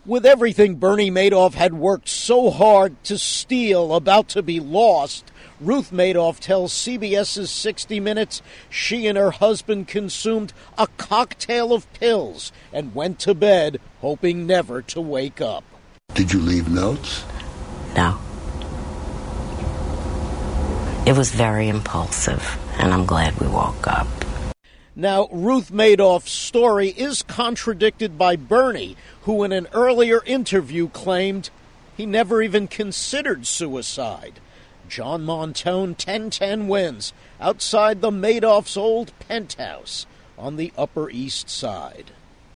With everything Bernie Madoff had worked so hard to steal about to be lost, Ruth Madoff tells CBS's 60 Minutes she and her husband consumed a cocktail of pills and went to bed hoping never to wake up. Did you leave notes? No. It was very impulsive, and I'm glad we woke up. Now, Ruth Madoff's story is contradicted by Bernie, who in an earlier interview claimed he never even considered suicide. John Montone 10-10 wins outside the Madoff's old penthouse on the Upper East Side.